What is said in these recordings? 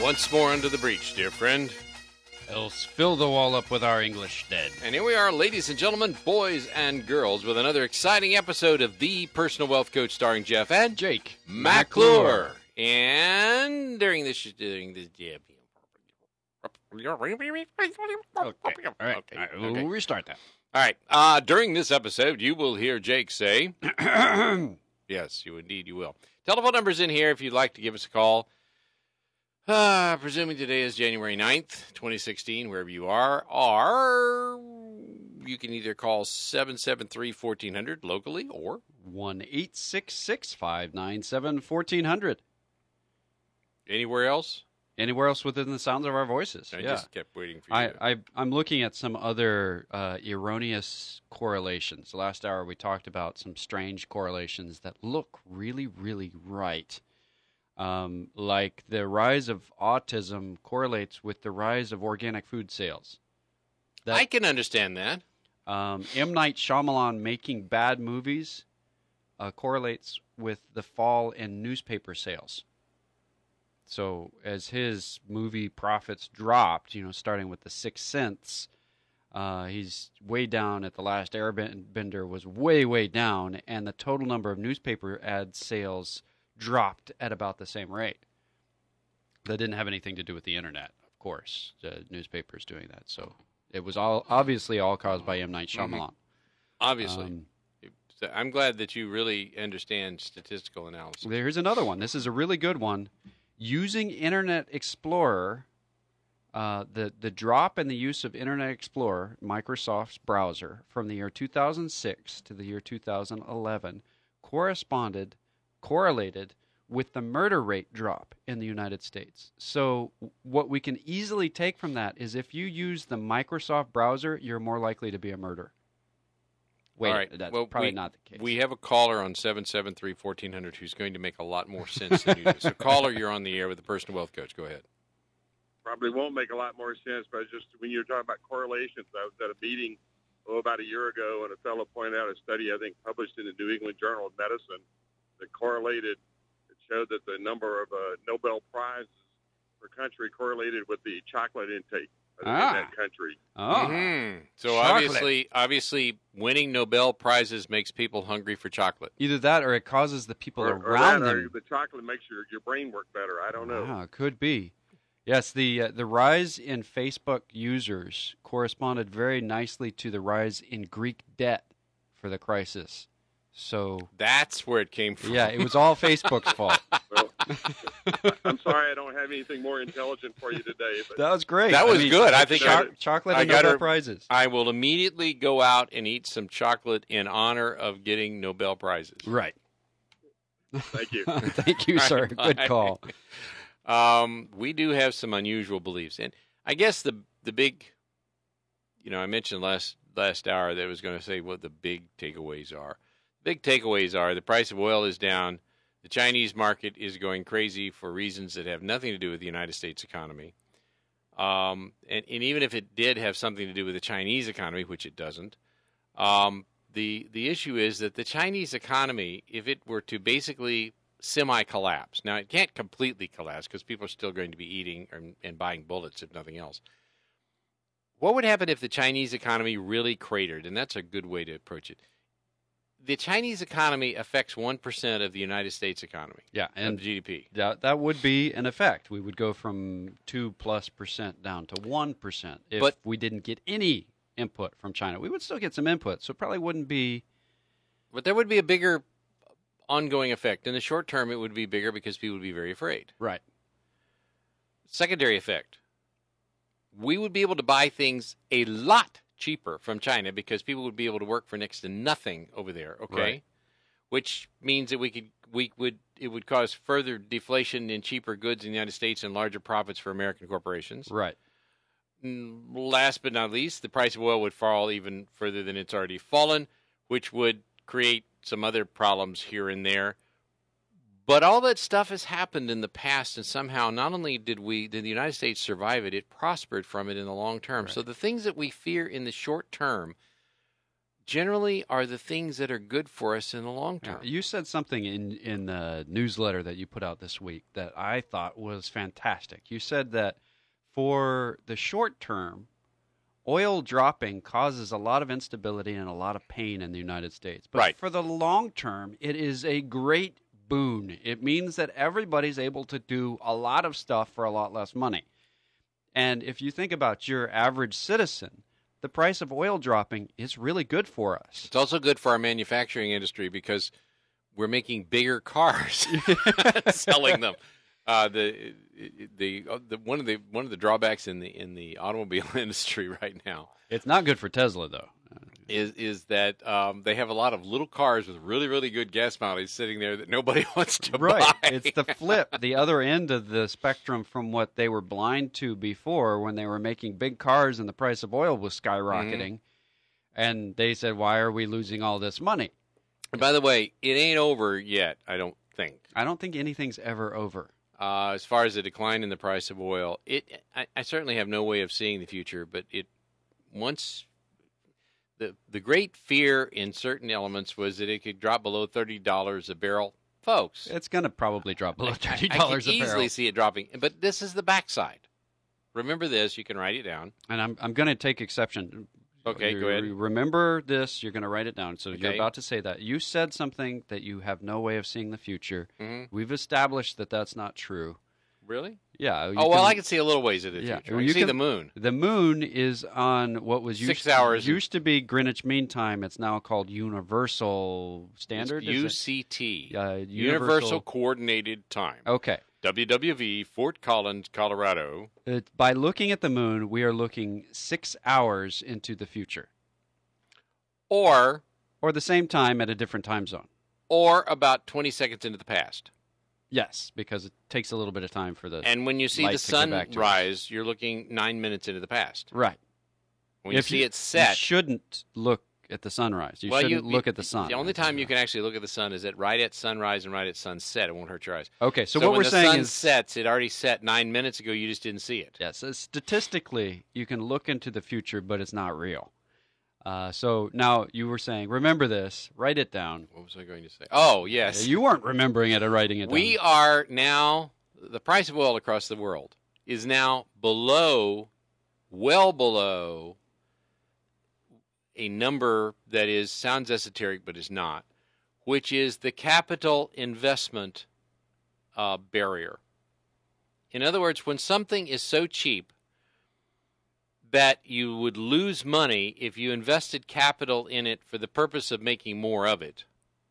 Once more under the breach, dear friend. Else fill the wall up with our English dead. And here we are, ladies and gentlemen, boys and girls, with another exciting episode of The Personal Wealth Coach starring Jeff and Jake McClure. And during this yeah. Okay. All right. We'll restart that. All right. During this episode, you will hear Jake say, yes, you will. Telephone numbers in here if you'd like to give us a call. Presuming today is January 9th, 2016, wherever you are, or you can either call 773-1400 locally or 1-866-597-1400. Anywhere else? Anywhere else within the sounds of our voices. I just kept waiting for you. I'm looking at some other erroneous correlations. Last hour we talked about some strange correlations that look really, really right. Like the rise of autism correlates with the rise of organic food sales. I can understand that. M. Night Shyamalan making bad movies correlates with the fall in newspaper sales. So as his movie profits dropped, starting with The Sixth Sense, he's way down at The Last Airbender was way, way down, and the total number of newspaper ad sales dropped at about the same rate. That didn't have anything to do with the internet, of course. The newspapers doing that. So it was obviously all caused by M. Night Shyamalan. Mm-hmm. Obviously. I'm glad that you really understand statistical analysis. Here's another one. This is a really good one. Using Internet Explorer, the drop in the use of Internet Explorer, Microsoft's browser, from the year 2006 to the year 2011 correlated with the murder rate drop in the United States. So what we can easily take from that is if you use the Microsoft browser, you're more likely to be a murderer. Wait, all right. That's probably not the case. We have a caller on 773-1400 who's going to make a lot more sense than you do. So, caller, you're on the air with the Personal Wealth Coach. Go ahead. Probably won't make a lot more sense, but just when you're talking about correlations, I was at a meeting about a year ago, and a fellow pointed out a study, I think, published in the New England Journal of Medicine that showed that the number of Nobel Prizes per country correlated with the chocolate intake in that country. Oh. Mm-hmm. So chocolate. obviously, winning Nobel Prizes makes people hungry for chocolate. Either that or it causes the people or around them. the chocolate makes your brain work better. I don't know. Ah, could be. Yes, the rise in Facebook users corresponded very nicely to the rise in Greek debt for the crisis. So that's where it came from. Yeah, it was all Facebook's fault. Well, I'm sorry I don't have anything more intelligent for you today. But that was great. That was good. I think chocolate and Nobel Prizes. I will immediately go out and eat some chocolate in honor of getting Nobel Prizes. Right. Thank you. Thank you, sir. Good call. We do have some unusual beliefs, and I guess the big, I mentioned last hour that I was going to say what the big takeaways are. Big takeaways are the price of oil is down. The Chinese market is going crazy for reasons that have nothing to do with the United States economy. And even if it did have something to do with the Chinese economy, which it doesn't, the issue is that the Chinese economy, if it were to basically semi-collapse, now it can't completely collapse because people are still going to be eating and buying bullets, if nothing else. What would happen if the Chinese economy really cratered? And that's a good way to approach it. The Chinese economy affects 1% of the United States economy. Yeah, and of GDP. That would be an effect. We would go from 2+% down to 1% if we didn't get any input from China. We would still get some input, so it probably wouldn't be. But there would be a bigger ongoing effect. In the short term, it would be bigger because people would be very afraid. Right. Secondary effect. We would be able to buy things a lot cheaper from China because people would be able to work for next to nothing over there, okay? Right. Which means that it would cause further deflation in cheaper goods in the United States and larger profits for American corporations. Right. Last but not least, the price of oil would fall even further than it's already fallen, which would create some other problems here and there. But all that stuff has happened in the past, and somehow not only did the United States survive it, it prospered from it in the long term. Right. So the things that we fear in the short term generally are the things that are good for us in the long term. You said something in the newsletter that you put out this week that I thought was fantastic. You said that for the short term, oil dropping causes a lot of instability and a lot of pain in the United States. But Right. for the long term, it is a great boon. It means that everybody's able to do a lot of stuff for a lot less money. And if you think about your average citizen, the price of oil dropping is really good for us. It's also good for our manufacturing industry because we're making bigger cars, selling them. One of the drawbacks in the automobile industry right now It's not good for Tesla, though. is that they have a lot of little cars with really, really good gas mileage sitting there that nobody wants to Right. buy. It's the flip, the other end of the spectrum from what they were blind to before when they were making big cars and the price of oil was skyrocketing. And they said, why are we losing all this money? And by the way, it ain't over yet, I don't think. I don't think anything's ever over. As far as the decline in the price of oil, I certainly have no way of seeing the future, but once the great fear in certain elements was that it could drop below $30 a barrel. Folks, It's going to probably drop below $30 I can a barrel. easily see it dropping, but this is the backside. Remember this, you can write it down. And I'm going to take exception. Okay, go ahead. Remember this. You're going to write it down. So you're Okay. about to say that. You said something that you have no way of seeing the future. Mm-hmm. We've established that that's not true. Really? Yeah. I can see a little ways of the Yeah, future. well, I you see can- the moon. The moon is on what was 6 hours. used to be Greenwich Mean Time. It's now called Universal Standard. It's is it? UCT. Universal. Universal Coordinated Time. Okay. WWV, Fort Collins, Colorado. By looking at the moon, we are looking 6 hours into the future, Or or the same time at a different time zone. about 20 seconds into the past. Yes, because it takes a little bit of time for the And when you see light the to come sun back to us. rise, you're looking 9 minutes into the past. right. When you see it set, you shouldn't look at the sunrise. You shouldn't look at the sun. The only time you can actually look at the sun is right at sunrise and right at sunset. It won't hurt your eyes. Okay, so when what we're the saying sun is, sets, it already set 9 minutes ago. You just didn't see it. yes, statistically, you can look into the future, but it's not real. So now you were saying, remember this, write it down. What was I going to say? Oh, yes. You weren't remembering it or writing it down. We are now, the price of oil across the world is now well below a number that sounds esoteric but is not, which is the capital investment barrier. In other words, when something is so cheap that you would lose money if you invested capital in it for the purpose of making more of it,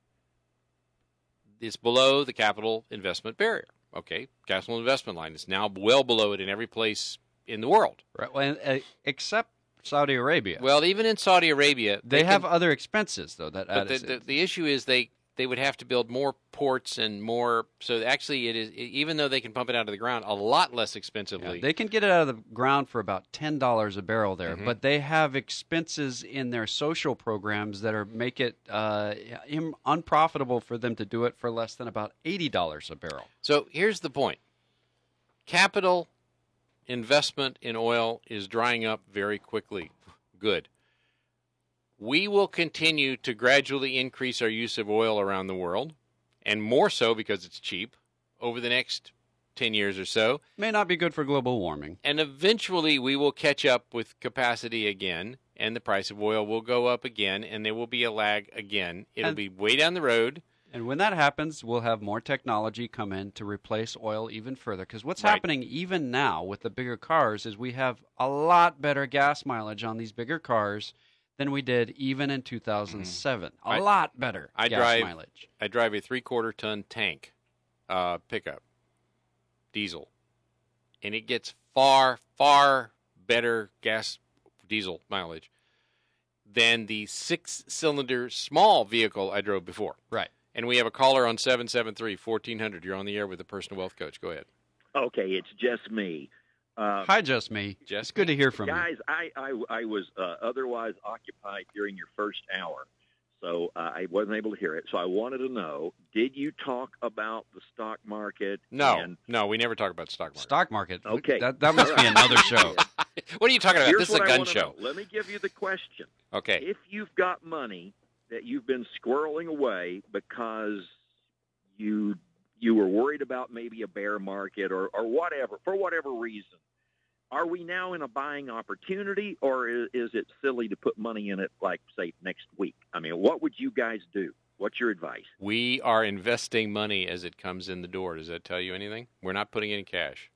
it's below the capital investment barrier. Okay, capital investment line is now well below it in every place in the world. Right, well, except Saudi Arabia. Well, even in Saudi Arabia, they have other expenses, though, that add but the issue is they would have to build more ports and more. So actually, it is, even though they can pump it out of the ground a lot less expensively. Yeah, they can get it out of the ground for about $10 a barrel there, Mm-hmm. but they have expenses in their social programs that make it unprofitable for them to do it for less than about $80 a barrel. So here's the point. Capital investment in oil is drying up very quickly. Good. We will continue to gradually increase our use of oil around the world, and more so because it's cheap, over the next 10 years or so. May not be good for global warming. And eventually we will catch up with capacity again, and the price of oil will go up again, and there will be a lag again. It'll be way down the road. And when that happens, we'll have more technology come in to replace oil even further. Because what's happening even now with the bigger cars is we have a lot better gas mileage on these bigger cars than we did even in 2007. A lot better gas mileage. I drive a 3/4-ton tank pickup, diesel, and it gets far, far better diesel mileage than the 6-cylinder small vehicle I drove before. Right. And we have a caller on 773-1400. You're on the air with the Personal Wealth Coach. Go ahead. Okay, it's just me. Hi, just me. Just it's good to hear from guys, you. I was otherwise occupied during your first hour. so I wasn't able to hear it. So I wanted to know, did you talk about the stock market? No, we never talk about stock market. Stock market. Okay. That must be another show. What are you talking about? Here's This is a what I gun wanna show. know. Let me give you the question. Okay. If you've got money that you've been squirreling away because you were worried about maybe a bear market or whatever, for whatever reason, are we now in a buying opportunity, or is it silly to put money in it, like, say, next week? I mean, what would you guys do? What's your advice? We are investing money as it comes in the door. Does that tell you anything? We're not putting in cash.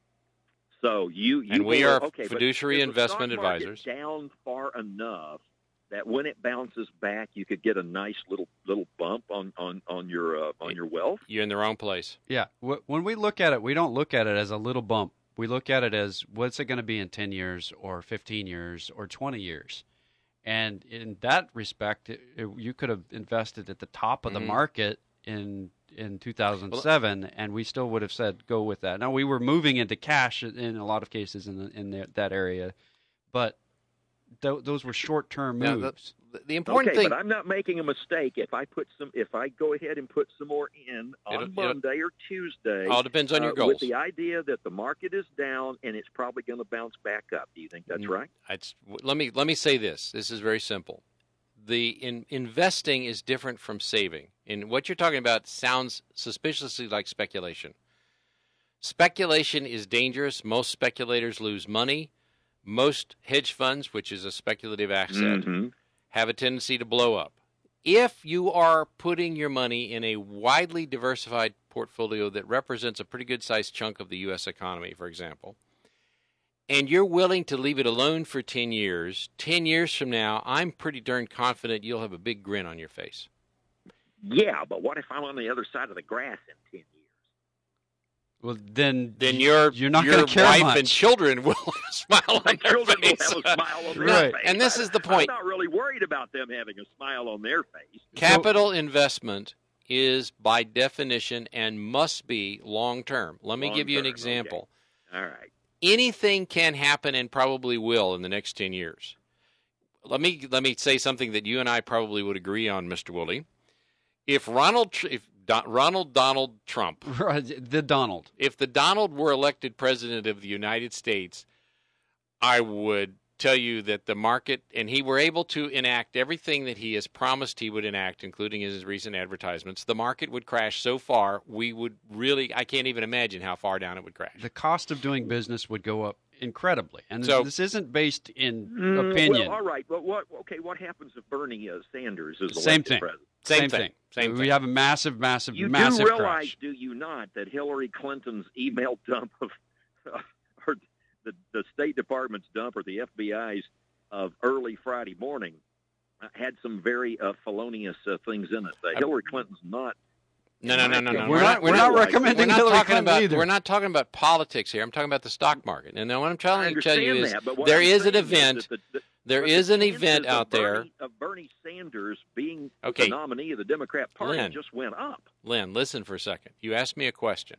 So and we are okay, fiduciary but is the investment stock market advisors. Down far enough that when it bounces back, you could get a nice little bump on your wealth. You're in the wrong place. Yeah. When we look at it, we don't look at it as a little bump. We look at it as what's it going to be in 10 years or 15 years or 20 years. And in that respect, you could have invested at the top of the market in 2007, and we still would have said go with that. Now, we were moving into cash in a lot of cases in that area, but those were short-term moves. The important thing, but I'm not making a mistake if I go ahead and put some more in on Monday or Tuesday. All depends on your goals. With the idea that the market is down and it's probably going to bounce back up. Do you think that's right? Let me say this. This is very simple. Investing is different from saving. And what you're talking about sounds suspiciously like speculation. Speculation is dangerous. Most speculators lose money. Most hedge funds, which is a speculative asset, have a tendency to blow up. If you are putting your money in a widely diversified portfolio that represents a pretty good-sized chunk of the U.S. economy, for example, and you're willing to leave it alone for 10 years, 10 years from now, I'm pretty darn confident you'll have a big grin on your face. Yeah, but what if I'm on the other side of the grass in 10 years? Well, then you're not going to care much. Your much. wife and children will smile on their children face. will have a smile on their Right. face. And this is the point. I'm not really worried about them having a smile on their face. Capital investment is, by definition, and must be long-term. Let me give you an example. Okay. All right. Anything can happen and probably will in the next 10 years. Let me say something that you and I probably would agree on, Mr. Woolley. If Donald Trump, the Donald, if the Donald were elected president of the United States, I would tell you that the market, and he were able to enact everything that he has promised he would enact, including his recent advertisements, the market would crash so far, I can't even imagine how far down it would crash. The cost of doing business would go up incredibly. And this isn't based in opinion. Well, all right, but what happens if Bernie Sanders is Same elected thing. president? Same thing. We have a massive You do realize, crash. do you not, that Hillary Clinton's email dump of or the State Department's dump or the FBI's of early Friday morning had some very felonious things in it. Hillary Clinton's not. No. We're not recommending Hillary Clinton either. We're not talking about politics here. I'm talking about the stock market. And what I'm trying to tell you is there is an event. There is an event out there of Bernie Sanders being the nominee of the Democrat Party just went up. Lynn, listen for a second. You asked me a question.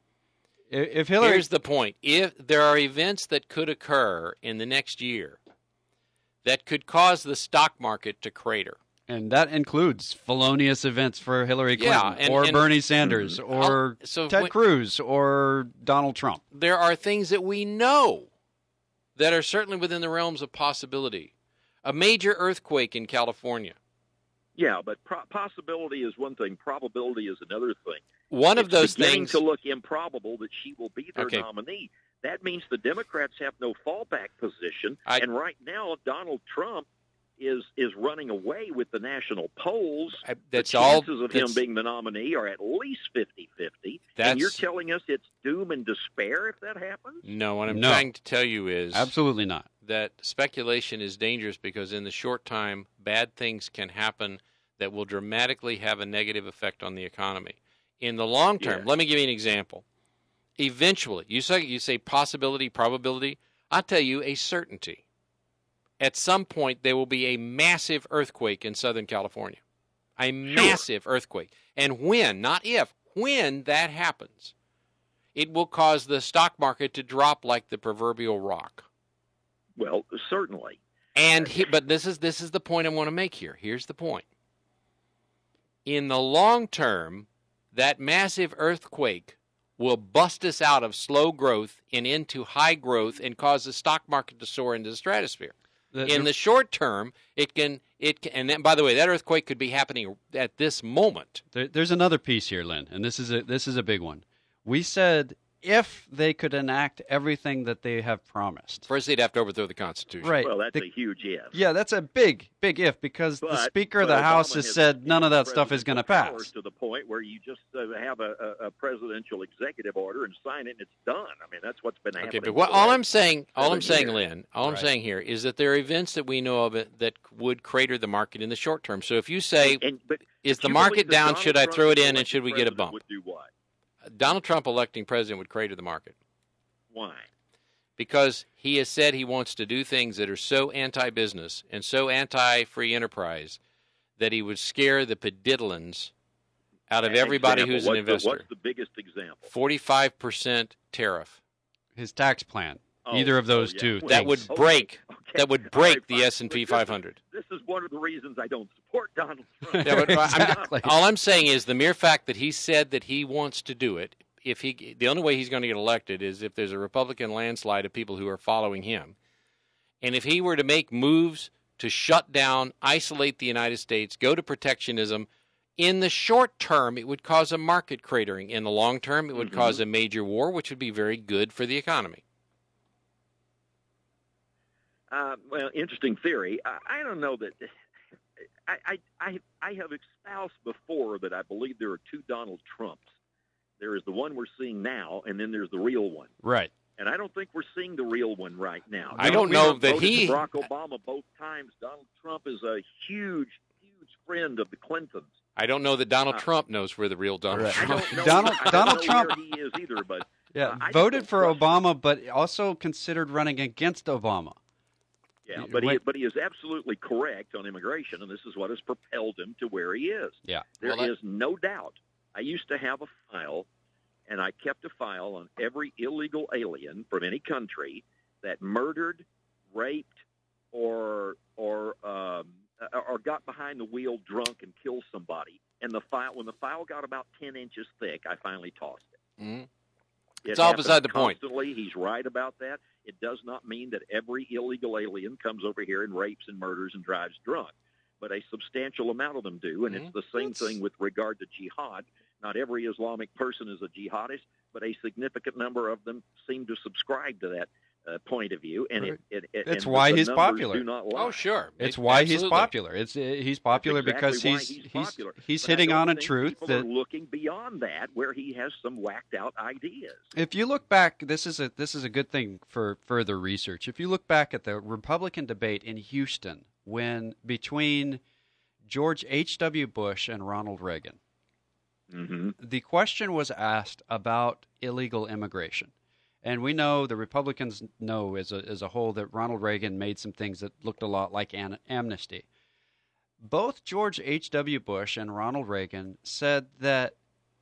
If Hillary, here's the point. If there are events that could occur in the next year that could cause the stock market to crater. And that includes felonious events for Hillary Clinton or Bernie Sanders or Ted Cruz or Donald Trump. There are things that we know that are certainly within the realms of possibility. A major earthquake in California. Yeah, but possibility is one thing. Probability is another thing. One of those beginning things to look improbable that she will be their nominee. That means the Democrats have no fallback position. And right now, Donald Trump is running away with the national polls. The chances of him being the nominee are at least 50-50. And you're telling us it's doom and despair if that happens? No, what I'm trying to tell you is absolutely not. That speculation is dangerous because in the short time, bad things can happen that will dramatically have a negative effect on the economy. In the long term, let me give you an example. Eventually, you say possibility, probability. I'll tell you a certainty. At some point, there will be a massive earthquake in Southern California. A massive earthquake. And when, not if, when that happens, it will cause the stock market to drop like the proverbial rock. Well, certainly. But this is the point I want to make here. Here's the point. in the long term, that massive earthquake will bust us out of slow growth and into high growth and cause the stock market to soar into the stratosphere. In the short term, it can, and then, by the way, that earthquake could be happening at this moment. There's another piece here, Lynn, and this is a big one. We said if they could enact everything that they have promised. First, they'd have to overthrow the Constitution. Right. Well, that's a huge if. Yeah, that's a big if because the Speaker of the House has said none of that stuff is going to pass. To the point where you just have a presidential executive order and sign it and it's done. I mean, that's what's been happening. Okay, but all I'm saying, Lynn, I'm saying here is that there are events that we know of that would crater the market in the short term. So if you say, is the market down, should I throw it in, and should we get a bump? Would do what? Donald Trump electing president would crater the market. Why? Because he has said he wants to do things that are so anti-business and so anti-free enterprise that he would scare the pediddlins out of everybody who's an investor. What's the biggest example? 45% tariff. His tax plan. Either of those two. That would break. That would break the S&P 500. This is one of the reasons I don't support Donald Trump. Yeah, but Exactly. all I'm saying is the mere fact that he said that he wants to do it. The only way he's going to get elected is if there's a Republican landslide of people who are following him, and if he were to make moves to shut down, isolate the United States, go to protectionism. In the short term, it would cause a market cratering. In the long term, it would cause a major war, which would be very good for the economy. Well, interesting theory. I don't know that. I have espoused before that I believe there are two Donald Trumps. There is the one we're seeing now, and then there's the real one. Right. And I don't think we're seeing the real one right now. I don't know that he. Barack Obama both times. Donald Trump is a huge friend of the Clintons. I don't know that Donald Trump knows where the real Donald Trump is. Donald Trump where he is either, but voted for Obama, but also considered running against Obama. Yeah, but he is absolutely correct on immigration, and this is what has propelled him to where he is. Yeah, there is no doubt. I used to have a file, and I kept a file on every illegal alien from any country that murdered, raped, or got behind the wheel drunk and killed somebody. And when the file got about 10 inches thick, I finally tossed it. Mm-hmm. It's all beside the point. He's right about that. It does not mean that every illegal alien comes over here and rapes and murders and drives drunk, but a substantial amount of them do, and it's the same thing with regard to jihad. Not every Islamic person is a jihadist, but a significant number of them seem to subscribe to that point of view, and it's why he's popular. Do not lie. Oh, sure. It's why he's popular. He's popular because he's hitting on a truth people that are looking beyond that, where he has some whacked out ideas. If you look back, this is a good thing for further research. If you look back at the Republican debate in Houston between George H.W. Bush and Ronald Reagan, the question was asked about illegal immigration. And we know, the Republicans know as a whole, that Ronald Reagan made some things that looked a lot like amnesty. Both George H.W. Bush and Ronald Reagan said that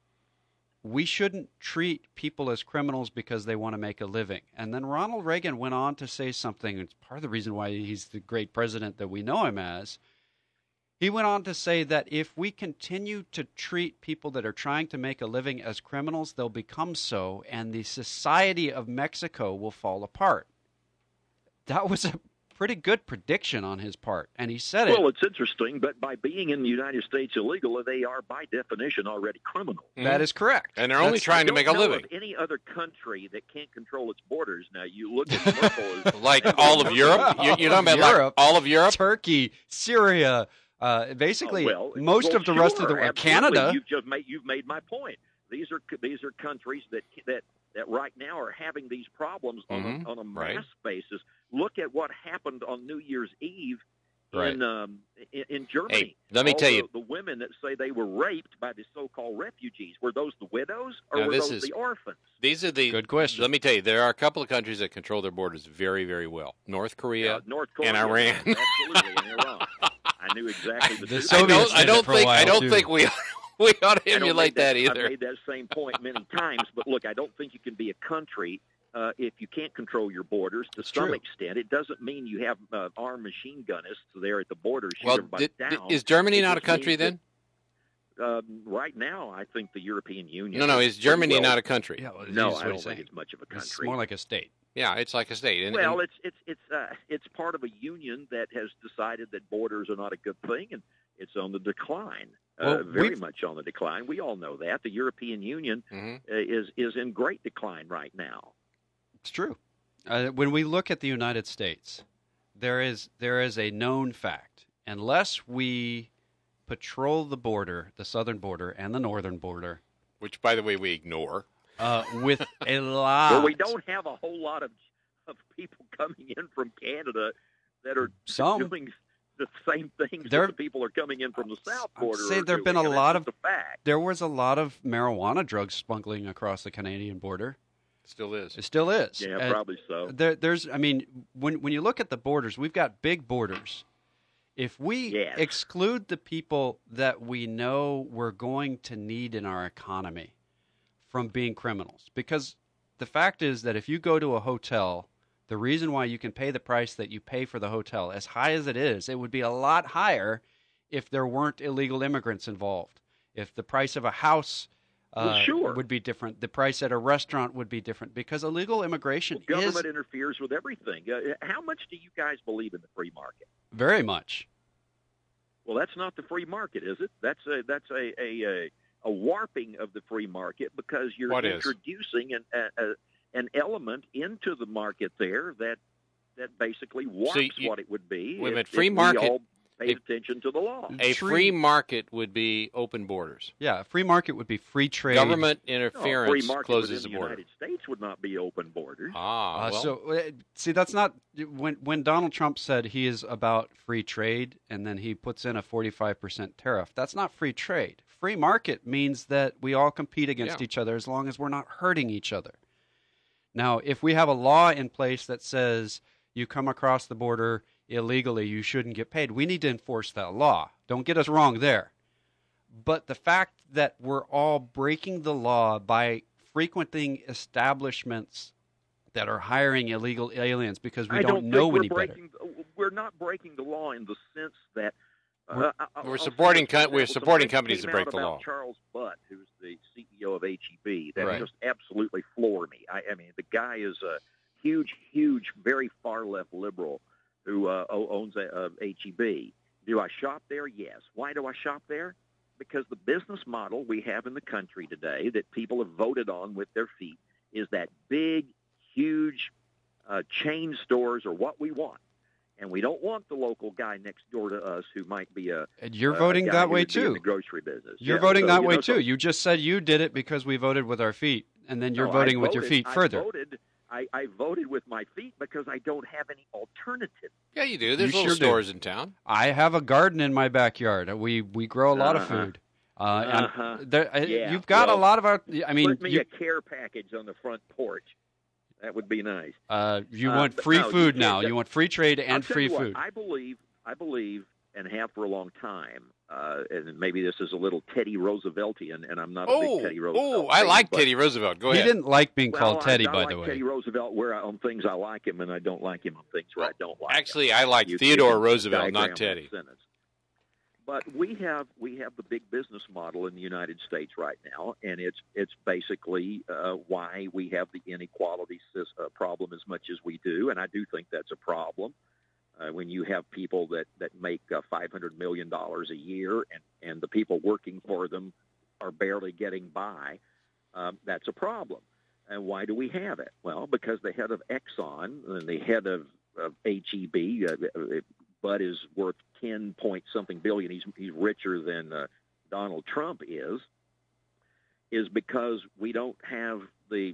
we shouldn't treat people as criminals because they want to make a living. And then Ronald Reagan went on to say something, it's part of the reason why he's the great president that we know him as. He went on to say that if we continue to treat people that are trying to make a living as criminals, they'll become so, and the society of Mexico will fall apart. That was a pretty good prediction on his part, and he said it. Well, it's interesting, but by being in the United States illegal, they are by definition already criminal. That is correct. And they're only trying to make a living. Any other country that can't control its borders. Now, you look at Merkel like all of Europe? You're talking about Europe, like all of Europe? Turkey, Syria. Basically, most of the rest of the world, Canada. You've made my point. These are countries that right now are having these problems on a mass basis. Look at what happened on New Year's Eve in Germany. Hey, let me tell you, the women that say they were raped by the so-called refugees, were those the widows or were those the orphans? These are the good question. Let me tell you, there are a couple of countries that control their borders very, very well: North Korea, and Iran. Absolutely, and Iran. I knew exactly the Soviets I don't think we ought to emulate that either. I've made that same point many times, but look, I don't think you can be a country if you can't control your borders to some extent. It doesn't mean you have armed machine gunnists there at the border shooting everybody down. Is Germany not a country then? right now, I think the European Union. No, is Germany not a country? Yeah, well, No, that's I what don't he's think saying. it's much of a country. It's more like a state. Yeah, it's like a state. And, Well, it's part of a union that has decided that borders are not a good thing, and it's on the decline. Well, Very much on the decline. We all know that the European Union Mhm. is in great decline right now. It's true. When we look at the United States, there is a known fact. Unless we patrol the border, the southern border and the northern border, which, by the way, we ignore. with a lot. Well, we don't have a whole lot of people coming in from Canada that are doing the same things that the people are coming in from the south border. Say there have been a doing, lot and of it's a fact. there was a lot of marijuana drugs smuggling across the Canadian border. Still is. It still is. Yeah, probably so. There's, I mean, when you look at the borders, we've got big borders. If we exclude the people that we know we're going to need in our economy from being criminals, because the fact is that if you go to a hotel, the reason why you can pay the price that you pay for the hotel, as high as it is, it would be a lot higher if there weren't illegal immigrants involved. If the price of a house would be different, the price at a restaurant would be different, because illegal immigration government interferes with everything. How much do you guys believe in the free market? Very much. Well, that's not the free market, is it? That's a warping of the free market, because you're introducing an element into the market there that basically warps what it would be. Wait a minute, free market. We all paid attention to the law. A free market would be open borders. Yeah, a free market would be free trade. Government interference free market closes the within border. the United States would not be open borders. See, that's not when Donald Trump said he is about free trade, and then he puts in a 45% tariff. That's not free trade. Free market means that we all compete against each other as long as we're not hurting each other. Now, if we have a law in place that says you come across the border illegally, you shouldn't get paid, we need to enforce that law. Don't get us wrong there. But the fact that we're all breaking the law by frequenting establishments that are hiring illegal aliens because we don't know any better. We're not breaking the law in the sense that we're supporting companies that break the law. Charles Butt, who's the CEO of HEB, that just absolutely floored me. I mean, the guy is a huge, very far left liberal who owns HEB. Do I shop there? Yes. Why do I shop there? Because the business model we have in the country today that people have voted on with their feet is that big, huge chain stores are what we want. And we don't want the local guy next door to us who might be And you're voting that way too. In the grocery business. You're voting that way too. You just said you did it because we voted with our feet, and then you're voting with your feet further. I voted with my feet because I don't have any alternative. Yeah, you do. There's little stores in town. I have a garden in my backyard. We grow a lot of food. You've got a lot of our. I mean, put me a care package on the front porch. That would be nice. You want free food now. You want free trade and free food. I believe, and have for a long time, and maybe this is a little Teddy Rooseveltian, and I'm not a big Teddy Roosevelt. I like Teddy Roosevelt. Go ahead. He didn't like being called Teddy, by the way. Teddy Roosevelt, on things I like him, and I don't like him on things where I don't like him. Actually, I like Theodore Roosevelt, not Teddy. But we have the big business model in the United States right now, and it's basically why we have the inequality problem as much as we do, and I do think that's a problem. When you have people that make $500 million a year and the people working for them are barely getting by, that's a problem. And why do we have it? Well, because the head of Exxon and the head of HEB, Bud is worth 10-point-something billion. He's richer than Donald Trump is because we don't have the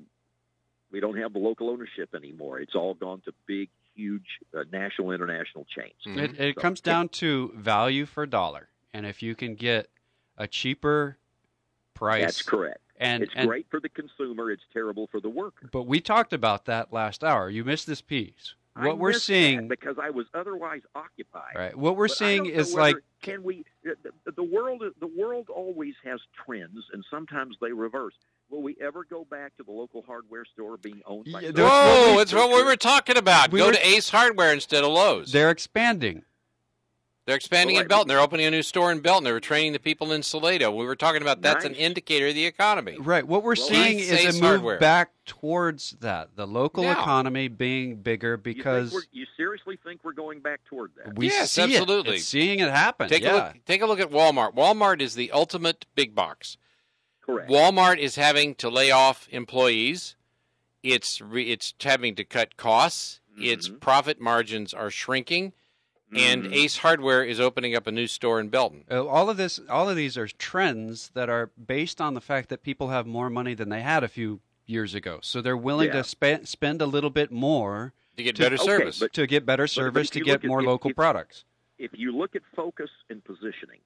local ownership anymore. It's all gone to big, huge national, international chains. Mm-hmm. It comes down to value for dollar, and if you can get a cheaper price, that's correct. And it's great for the consumer. It's terrible for the worker. But we talked about that last hour. You missed this piece. What we're seeing, because I was otherwise occupied. Right. What we're seeing is like, can we? The world always has trends, and sometimes they reverse. Will we ever go back to the local hardware store being owned by? Whoa! It's what we were talking about. Go to Ace Hardware instead of Lowe's. They're expanding. They're expanding in Belton. They're opening a new store in Belton. They were training the people in Salado. We were talking about that's an indicator of the economy. Right. What we're seeing is a move back towards that, the local economy being bigger because... You seriously think we're going back toward that? Yes, absolutely. Seeing it happen. Take a look at Walmart. Walmart is the ultimate big box. Correct. Walmart is having to lay off employees. It's having to cut costs. Its profit margins are shrinking. And Ace Hardware is opening up a new store in Belton. All of these are trends that are based on the fact that people have more money than they had a few years ago. So they're willing to spend a little bit more to get better service. To get better service, to get more local products. If you look at focus and positioning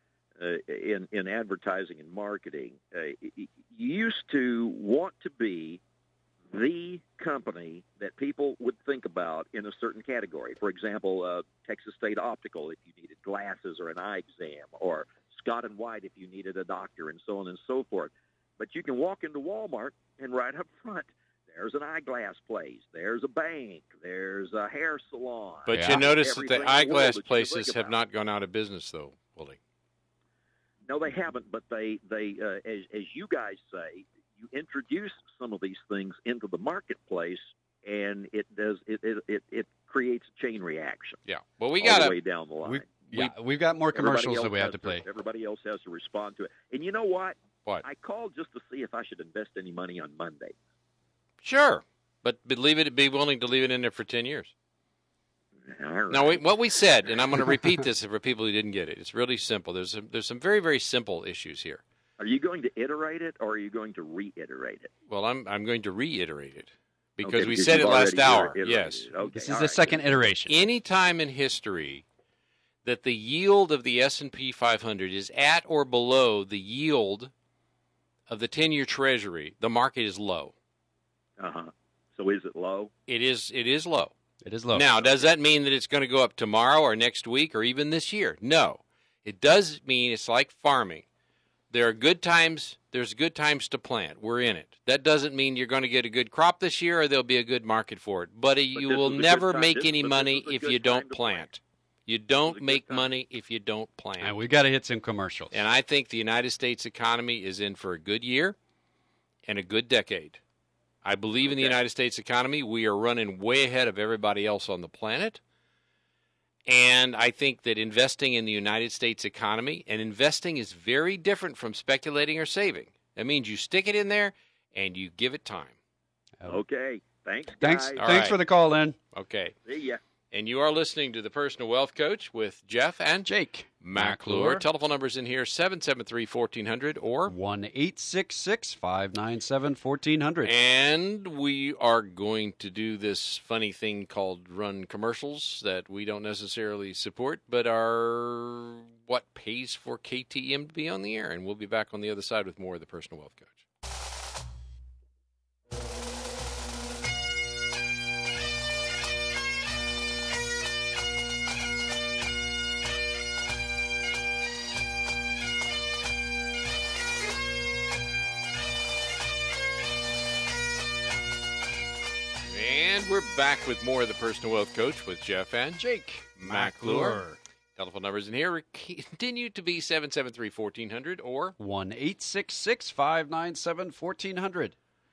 in advertising and marketing, you used to want to be the company that people would think about in a certain category. For example, Texas State Optical if you needed glasses or an eye exam, or Scott & White if you needed a doctor, and so on and so forth. But you can walk into Walmart and right up front, there's an eyeglass place, there's a bank, there's a hair salon. But you notice that the eyeglass places have not gone out of business, though, Willie. No, they haven't, but they as you guys say, you introduce some of these things into the marketplace, and it creates a chain reaction. Yeah, well, we got all the way down the line. We've got more commercials that we have to play. Everybody else has to respond to it. And you know what? What? I called just to see if I should invest any money on Monday. Sure, but be willing to leave it in there for 10 years. All right. Now, what we said, and I'm going to repeat this for people who didn't get it. It's really simple. There's some very, very simple issues here. Are you going to iterate it, or are you going to reiterate it? Well, I'm going to reiterate it because we said it last hour. Yes. Okay. This is the second iteration. Any time in history that the yield of the S&P 500 is at or below the yield of the 10-year Treasury, the market is low. So is it low? It is low. It is low. Now, does that mean that it's going to go up tomorrow or next week or even this year? No. It does mean it's like farming. There are good times. There's good times to plant. We're in it. That doesn't mean you're going to get a good crop this year or there'll be a good market for it. But you will never make any money if you don't plant. You don't make money if you don't plant. And we've got to hit some commercials. And I think the United States economy is in for a good year and a good decade. I believe in the United States economy. We are running way ahead of everybody else on the planet. And I think that investing in the United States economy, and investing is very different from speculating or saving. That means you stick it in there and you give it time. Okay. Thanks, guys. Thanks for the call, Lynn. Okay. See ya. And you are listening to The Personal Wealth Coach with Jeff and Jake McClure. Telephone numbers in here, 773-1400 or 1-866-597-1400. And we are going to do this funny thing called run commercials that we don't necessarily support, but are what pays for KTM to be on the air. And we'll be back on the other side with more of The Personal Wealth Coach. And we're back with more of The Personal Wealth Coach with Jeff and Jake McClure. Telephone numbers in here continue to be 773-1400 or 1-866-597-1400.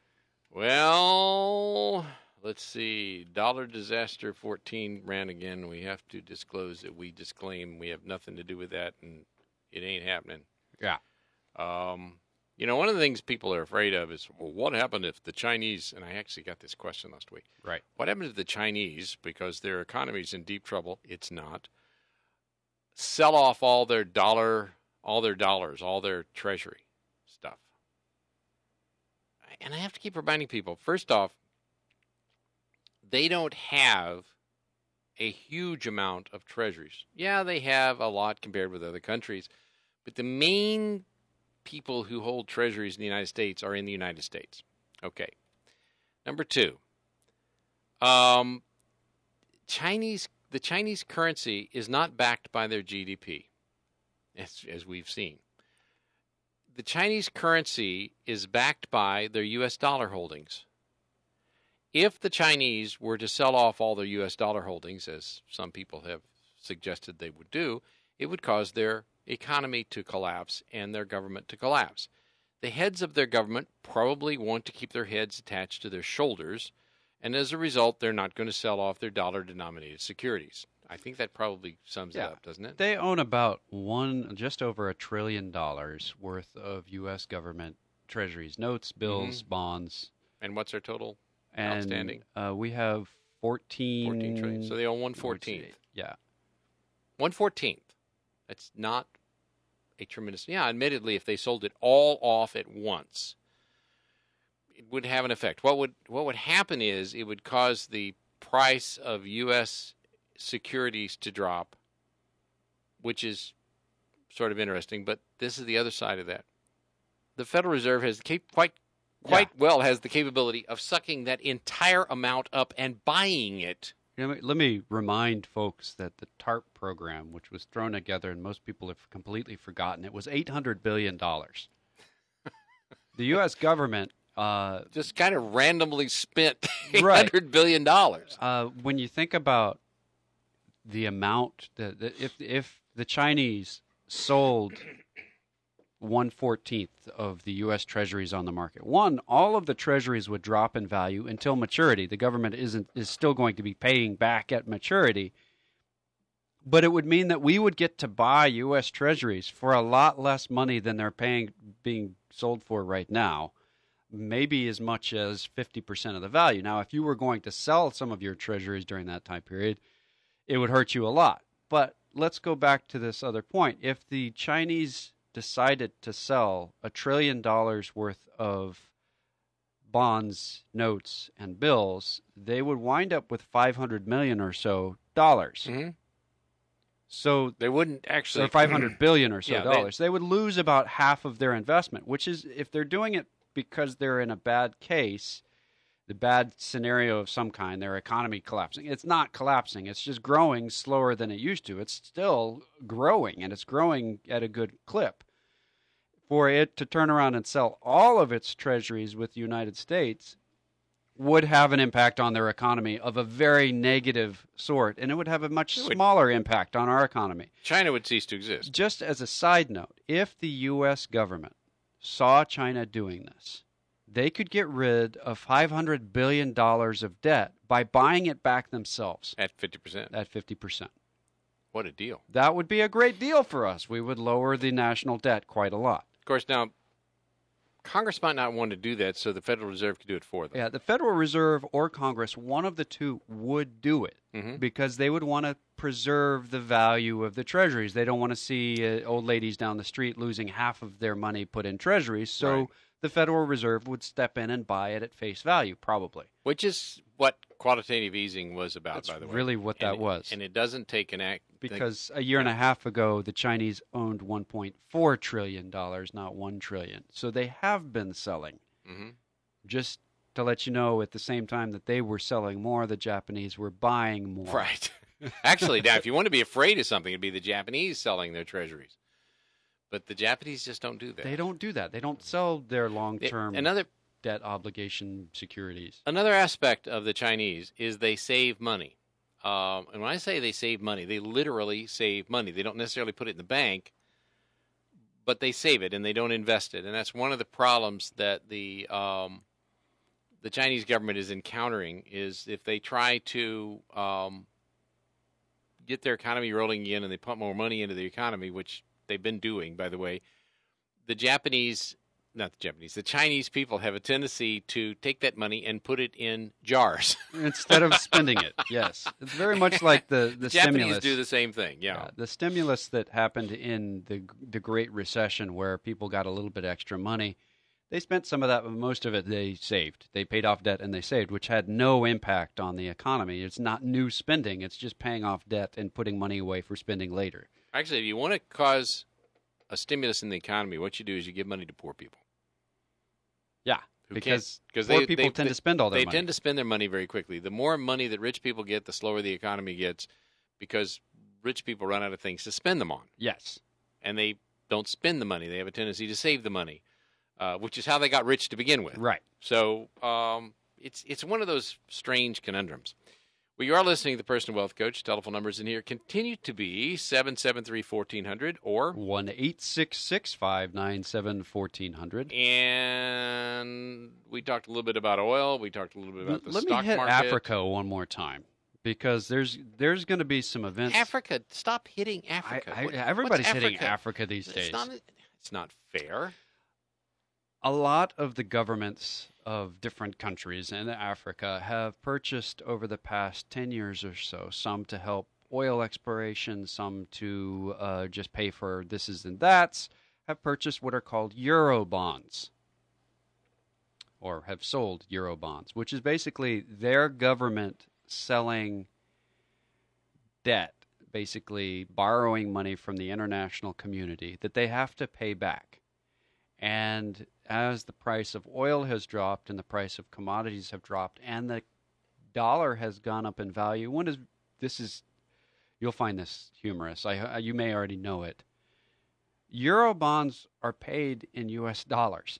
Well, let's see. Dollar Disaster 14 ran again. We have to disclose that we disclaim we have nothing to do with that, and it ain't happening. Yeah. You know, one of the things people are afraid of is, well, what happened if the Chinese, and I actually got this question last week. Right. What happened if the Chinese, because their economy's in deep trouble, it's not, sell off all their dollars, all their treasury stuff? And I have to keep reminding people, first off, they don't have a huge amount of treasuries. Yeah, they have a lot compared with other countries, but the main people who hold treasuries in the United States are in the United States. Okay. Number two, the Chinese currency is not backed by their GDP, as we've seen. The Chinese currency is backed by their U.S. dollar holdings. If the Chinese were to sell off all their U.S. dollar holdings, as some people have suggested they would do, it would cause their economy to collapse and their government to collapse. The heads of their government probably want to keep their heads attached to their shoulders, and as a result, they're not going to sell off their dollar-denominated securities. I think that probably sums it up, doesn't it? They own about just over $1 trillion worth of U.S. government treasuries, notes, bills, bonds. And what's their total and, outstanding? We have 14 trillion. So they own 1/14. Yeah. 1/14. That's not a tremendous... Yeah, admittedly, if they sold it all off at once, it would have an effect. What would happen is it would cause the price of U.S. securities to drop, which is sort of interesting, but this is the other side of that. The Federal Reserve has quite well has the capability of sucking that entire amount up and buying it. Let me remind folks that the TARP program, which was thrown together and most people have completely forgotten, it was $800 billion. The U.S. government... just kind of randomly spent $800 billion. When you think about the amount, if the Chinese sold 1/14 of the U.S. treasuries on the market, all of the treasuries would drop in value until maturity. The government is still going to be paying back at maturity, but it would mean that we would get to buy U.S. treasuries for a lot less money than they're being sold for right now, maybe as much as 50% of the value. Now, if you were going to sell some of your treasuries during that time period, it would hurt you a lot. But let's go back to this other point. If the Chinese decided to sell $1 trillion worth of bonds, notes, and bills, they would wind up with $500 million or so dollars. Mm-hmm. So they wouldn't actually... Or $500 billion or so dollars. They would lose about half of their investment, which is, if they're doing it because they're in a bad case, the bad scenario of some kind, their economy collapsing. It's not collapsing. It's just growing slower than it used to. It's still growing, and it's growing at a good clip. For it to turn around and sell all of its treasuries with the United States would have an impact on their economy of a very negative sort, and it would have a much smaller impact on our economy. China would cease to exist. Just as a side note, if the U.S. government saw China doing this, they could get rid of $500 billion of debt by buying it back themselves. At 50%. At 50%. What a deal. That would be a great deal for us. We would lower the national debt quite a lot. Of course, now, Congress might not want to do that, so the Federal Reserve could do it for them. Yeah, the Federal Reserve or Congress, one of the two would do it because they would want to preserve the value of the treasuries. They don't want to see old ladies down the street losing half of their money put in treasuries, so the Federal Reserve would step in and buy it at face value, probably. Which is what quantitative easing was about, by the way. That's really what that was. And it doesn't take an act... Because a year and a half ago, the Chinese owned $1.4 trillion, not $1 trillion. So they have been selling. Mm-hmm. Just to let you know, at the same time that they were selling more, the Japanese were buying more. Right. Actually, now, if you want to be afraid of something, it'd be the Japanese selling their treasuries. But the Japanese just don't do that. They don't do that. They don't sell their long-term debt obligation securities. Another aspect of the Chinese is they save money. And when I say they save money, they literally save money. They don't necessarily put it in the bank, but they save it and they don't invest it. And that's one of the problems that the Chinese government is encountering is if they try to get their economy rolling again and they pump more money into the economy, which they've been doing, by the way, the Chinese people have a tendency to take that money and put it in jars. Instead of spending it, yes. It's very much like the Japanese stimulus. do the same thing, yeah. The stimulus that happened in the Great Recession where people got a little bit extra money, they spent some of that, but most of it they saved. They paid off debt and they saved, which had no impact on the economy. It's not new spending. It's just paying off debt and putting money away for spending later. Actually, if you want to cause a stimulus in the economy, what you do is you give money to poor people. Yeah, because poor people tend to spend all their money. They tend to spend their money very quickly. The more money that rich people get, the slower the economy gets because rich people run out of things to spend them on. Yes. And they don't spend the money. They have a tendency to save the money, which is how they got rich to begin with. Right. So it's one of those strange conundrums. Well, you are listening to the Personal Wealth Coach. Telephone numbers in here continue to be 773-1400 or 1-866-597-1400. And we talked a little bit about oil. We talked a little bit about the Let stock me hit market. Africa one more time, because there's going to be some events. Africa, stop hitting Africa. Everybody's what's hitting Africa these days. It's not fair. A lot of the governments of different countries in Africa have purchased over the past 10 years or so, some to help oil exploration, some to just pay for thises and that's, have purchased what are called Euro bonds, or have sold Euro bonds, which is basically their government selling debt, basically borrowing money from the international community that they have to pay back. And as the price of oil has dropped and the price of commodities have dropped and the dollar has gone up in value, you'll find this humorous. You may already know it. Euro bonds are paid in U.S. dollars.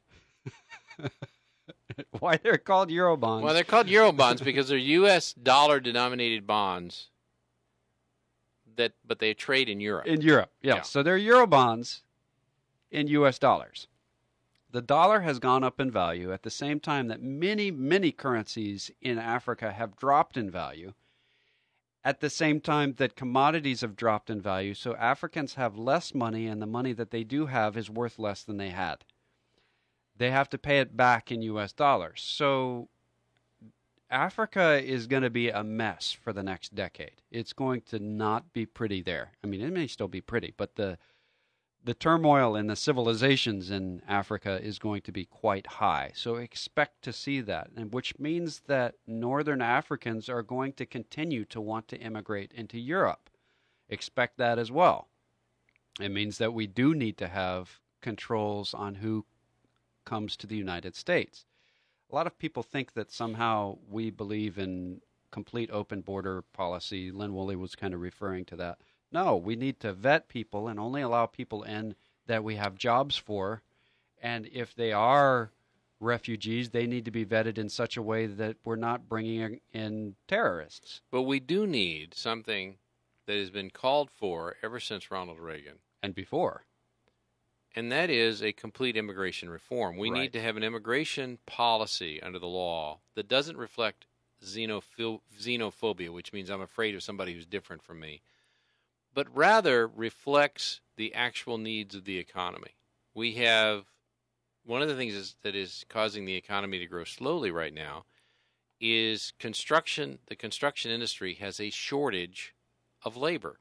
Why they're called Euro bonds? Well, they're called Euro bonds because they're U.S. dollar-denominated bonds, but they trade in Europe. In Europe, yeah. So they're Euro bonds in U.S. dollars. The dollar has gone up in value at the same time that many, many currencies in Africa have dropped in value, at the same time that commodities have dropped in value, so Africans have less money, and the money that they do have is worth less than they had. They have to pay it back in U.S. dollars. So Africa is going to be a mess for the next decade. It's going to not be pretty there. I mean, it may still be pretty, but the turmoil in the civilizations in Africa is going to be quite high. So expect to see that, and which means that Northern Africans are going to continue to want to immigrate into Europe. Expect that as well. It means that we do need to have controls on who comes to the United States. A lot of people think that somehow we believe in complete open border policy. Lynn Woolley was kind of referring to that. No, we need to vet people and only allow people in that we have jobs for. And if they are refugees, they need to be vetted in such a way that we're not bringing in terrorists. But we do need something that has been called for ever since Ronald Reagan. And before. And that is a complete immigration reform. We need to have an immigration policy under the law that doesn't reflect xenophobia, which means I'm afraid of somebody who's different from me, but rather reflects the actual needs of the economy. We have one of the things that is causing the economy to grow slowly right now is construction. The construction industry has a shortage of labor.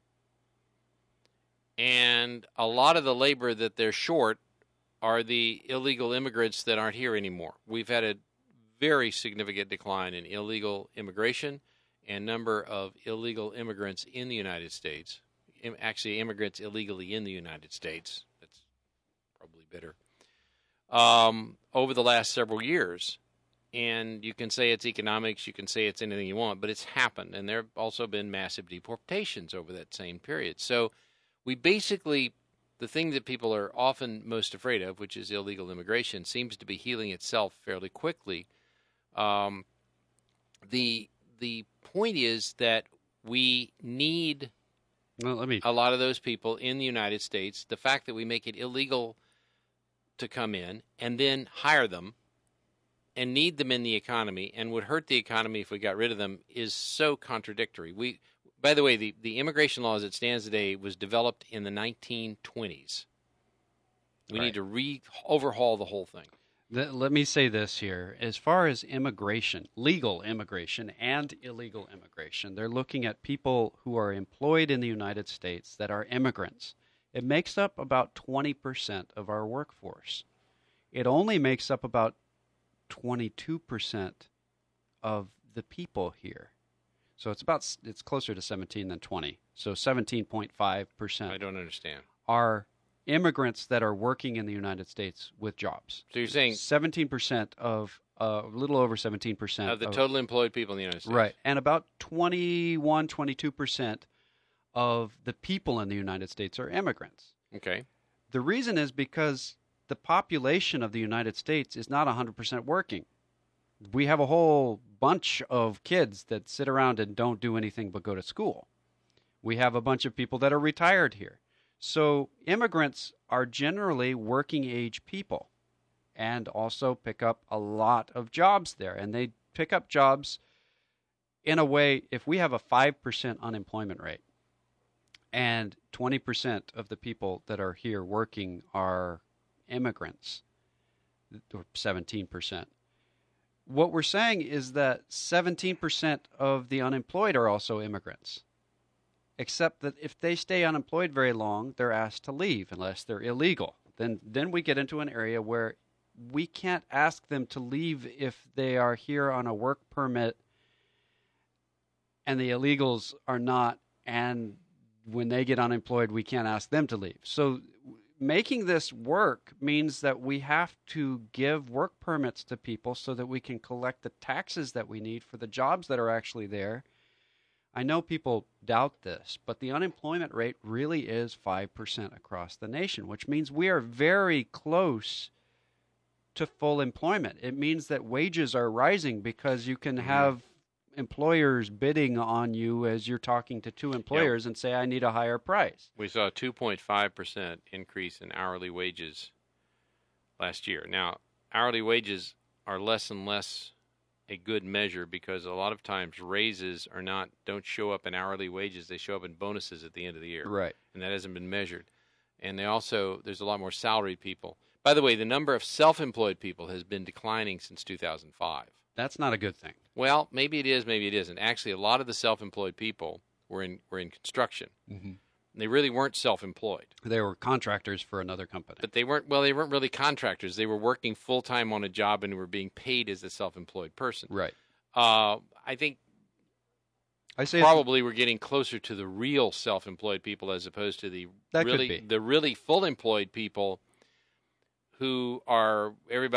And a lot of the labor that they're short are the illegal immigrants that aren't here anymore. We've had a very significant decline in illegal immigration and number of illegal immigrants in the United States. Actually, immigrants illegally in the United States. That's probably bitter. Over the last several years. And you can say it's economics, you can say it's anything you want, but it's happened. And there have also been massive deportations over that same period. So we basically, the thing that people are often most afraid of, which is illegal immigration, seems to be healing itself fairly quickly. The point is that we need a lot of those people in the United States. The fact that we make it illegal to come in and then hire them and need them in the economy and would hurt the economy if we got rid of them is so contradictory. By the way, the immigration law as it stands today was developed in the 1920s. We need to overhaul the whole thing. Let me say this here. As far as immigration, legal immigration and illegal immigration, they're looking at people who are employed in the United States that are immigrants. It makes up about 20% of our workforce. It only makes up about 22% of the people here. So it's closer to 17 than 20. So 17.5%. I don't understand. Are immigrants that are working in the United States with jobs. So you're saying 17% of a little over 17% of the total employed people in the United States. Right. And about 22% of the people in the United States are immigrants. Okay. The reason is because the population of the United States is not 100% working. We have a whole bunch of kids that sit around and don't do anything but go to school. We have a bunch of people that are retired here. So immigrants are generally working age people and also pick up a lot of jobs there. And they pick up jobs in a way, if we have a 5% unemployment rate and 20% of the people that are here working are immigrants, or 17%, what we're saying is that 17% of the unemployed are also immigrants. Except that if they stay unemployed very long, they're asked to leave unless they're illegal. Then we get into an area where we can't ask them to leave if they are here on a work permit and the illegals are not, and when they get unemployed, we can't ask them to leave. So making this work means that we have to give work permits to people so that we can collect the taxes that we need for the jobs that are actually there. I know people doubt this, but the unemployment rate really is 5% across the nation, which means we are very close to full employment. It means that wages are rising because you can have employers bidding on you as you're talking to two employers and say, I need a higher price. We saw a 2.5% increase in hourly wages last year. Now, hourly wages are less and less a good measure because a lot of times raises don't show up in hourly wages. They show up in bonuses at the end of the year. Right. And that hasn't been measured. And there's a lot more salaried people. By the way, the number of self-employed people has been declining since 2005. That's not a good thing. Well, maybe it is, maybe it isn't. Actually, a lot of the self-employed people were in construction. Mm-hmm. They really weren't self-employed. They were contractors for another company. But they weren't really contractors. They were working full-time on a job and were being paid as a self-employed person. Right. I think probably we're getting closer to the real self-employed people as opposed to the really full-employed people who are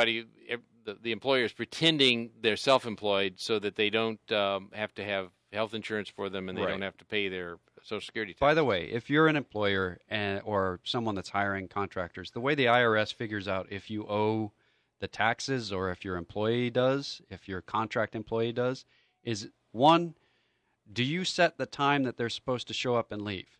the employers pretending they're self-employed so that they don't have to have health insurance for them and they don't have to pay their Social Security tax. By the way, if you're an employer or someone that's hiring contractors, the way the IRS figures out if you owe the taxes or if your employee does, if your contract employee does, is one, do you set the time that they're supposed to show up and leave?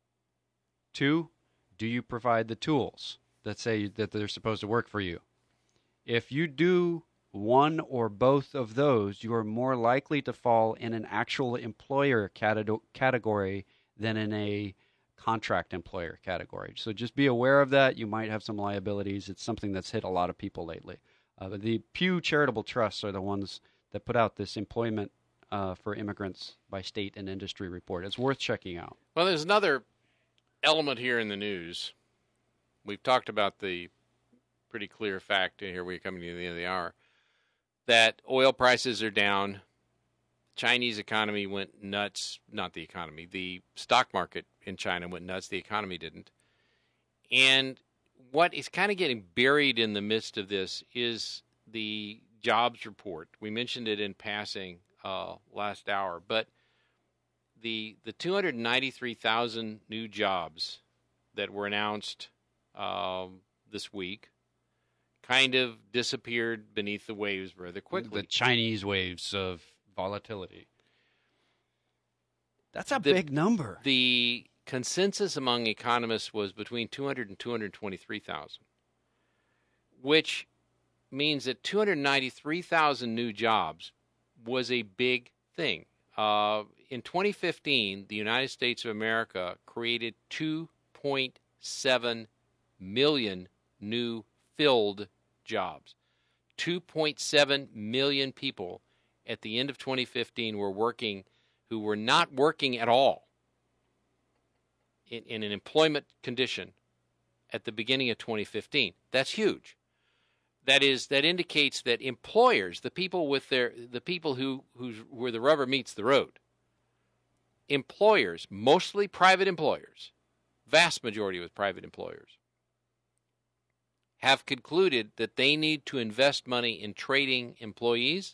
Two, do you provide the tools that say that they're supposed to work for you? If you do one or both of those, you are more likely to fall in an actual employer category than in a contract employer category. So just be aware of that. You might have some liabilities. It's something that's hit a lot of people lately. But the Pew Charitable Trusts are the ones that put out this employment for immigrants by state and industry report. It's worth checking out. Well, there's another element here in the news. We've talked about the pretty clear fact, and here we're coming to the end of the hour, that oil prices are down. Chinese economy went nuts. Not the economy. The stock market in China went nuts. The economy didn't. And what is kind of getting buried in the midst of this is the jobs report. We mentioned it in passing last hour, but the 293,000 new jobs that were announced this week kind of disappeared beneath the waves rather quickly. The Chinese waves of volatility. That's a big number. The consensus among economists was between 200 and 223,000, which means that 293,000 new jobs was a big thing. In 2015, the United States of America created 2.7 million new filled jobs. 2.7 million people at the end of 2015 were working who were not working at all in an employment condition at the beginning of 2015. That's huge. That indicates that employers, the people where the rubber meets the road, employers, mostly private employers, vast majority with private employers, have concluded that they need to invest money in trading employees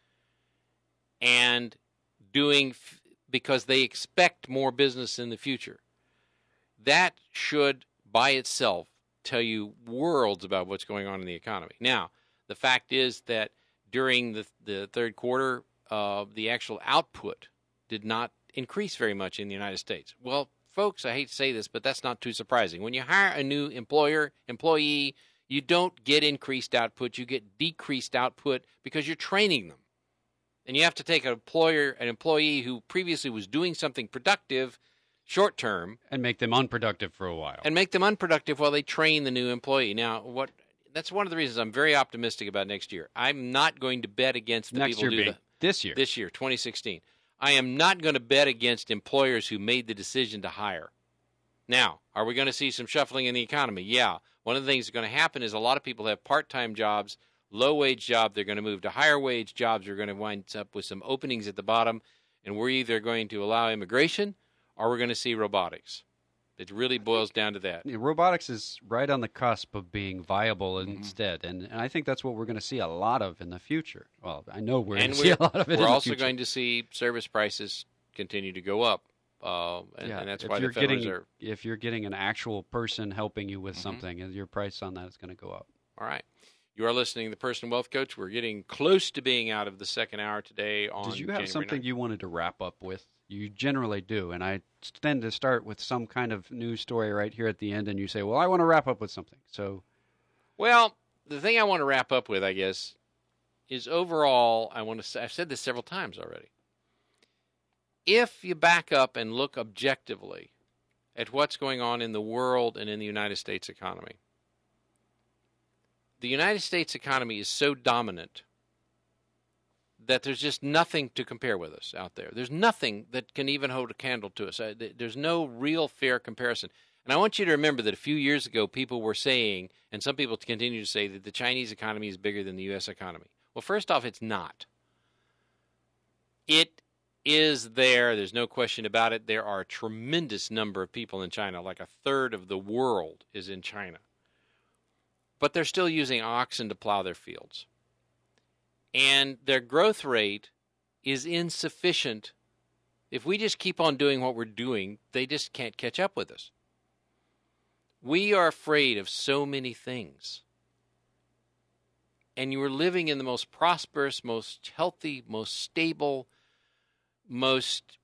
and because they expect more business in the future. That should, by itself, tell you worlds about what's going on in the economy. Now, the fact is that during the third quarter, the actual output did not increase very much in the United States. Well, folks, I hate to say this, but that's not too surprising. When you hire a new employee, you don't get increased output. You get decreased output because you're training them. And you have to take an employee who previously was doing something productive short term and make them unproductive for a while. And make them unproductive while they train the new employee. Now, that's one of the reasons I'm very optimistic about next year. I'm not going to bet against the people who do this year. This year, 2016. I am not going to bet against employers who made the decision to hire. Now, are we going to see some shuffling in the economy? Yeah. One of the things that's going to happen is a lot of people have part-time jobs, low-wage job. They're going to move to higher-wage jobs. They're going to wind up with some openings at the bottom, and we're either going to allow immigration or we're going to see robotics. It really boils down to that. Robotics is right on the cusp of being viable instead, and I think that's what we're going to see a lot of in the future. Well, I know we're going to see a lot of it in the future. We're also going to see service prices continue to go up, and that's why the Federal Reserve. If you're getting an actual person helping you with something, your price on that is going to go up. All right. You are listening to the Personal Wealth Coach. We're getting close to being out of the second hour today on Did you have January something 9th. You wanted to wrap up with? You generally do, and I tend to start with some kind of news story right here at the end, and you say, well, I want to wrap up with something. Well, the thing I want to wrap up with, I guess, is overall, I've said this several times already. If you back up and look objectively at what's going on in the world and in the United States economy, the United States economy is so dominant that there's just nothing to compare with us out there. There's nothing that can even hold a candle to us. There's no real fair comparison. And I want you to remember that a few years ago, people were saying, and some people continue to say, that the Chinese economy is bigger than the U.S. economy. Well, first off, it's not. It is there. There's no question about it. There are a tremendous number of people in China. Like a third of the world is in China. But they're still using oxen to plow their fields. And their growth rate is insufficient. If we just keep on doing what we're doing, they just can't catch up with us. We are afraid of so many things. And you are living in the most prosperous, most healthy, most stable, most,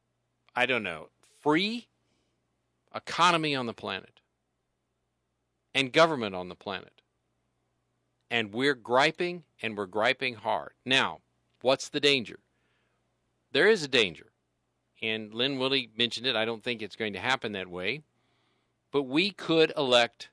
free economy on the planet. And government on the planet. And we're griping, and we're griping hard. Now, what's the danger? There is a danger. And Lynn Willie mentioned it. I don't think it's going to happen that way. But we could elect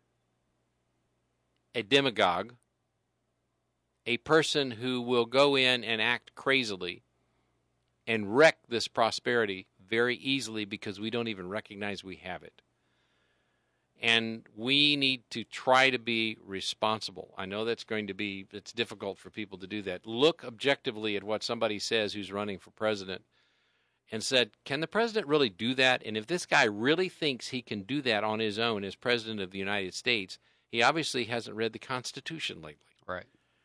a demagogue, a person who will go in and act crazily and wreck this prosperity very easily because we don't even recognize we have it. And we need to try to be responsible. I know it's difficult for people to do that. Look objectively at what somebody says who's running for president and said, can the president really do that? And if this guy really thinks he can do that on his own as president of the United States, he obviously hasn't read the Constitution lately. Right.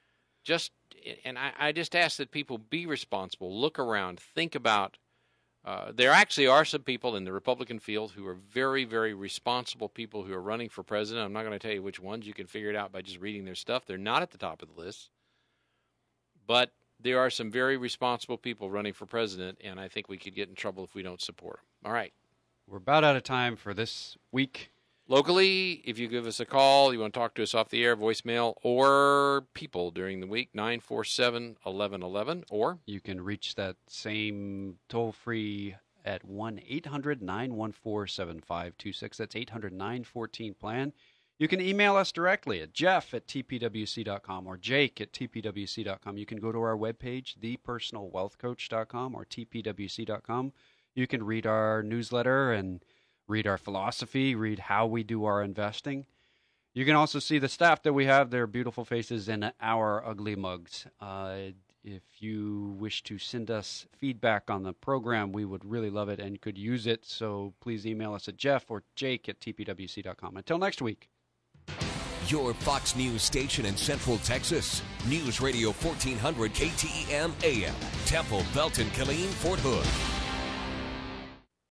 I just ask that people be responsible, look around, think about. There actually are some people in the Republican field who are very, very responsible people who are running for president. I'm not going to tell you which ones. You can figure it out by just reading their stuff. They're not at the top of the list. But there are some very responsible people running for president, and I think we could get in trouble if we don't support them. All right. We're about out of time for this week. Locally, if you give us a call, you want to talk to us off the air, voicemail, or people during the week, 947-1111, or you can reach that same toll-free at 1-800-914-7526. That's 800-914-PLAN. You can email us directly at jeff@tpwc.com or jake@tpwc.com. You can go to our webpage, thepersonalwealthcoach.com or tpwc.com. You can read our newsletter and read our philosophy, read how we do our investing. You can also see the staff that we have, their beautiful faces and our ugly mugs. If you wish to send us feedback on the program, we would really love it and could use it. So please email us at jeff or jake@tpwc.com. Until next week. Your Fox News station in Central Texas. News Radio 1400 KTEM AM. Temple, Belton, Killeen, Fort Hood.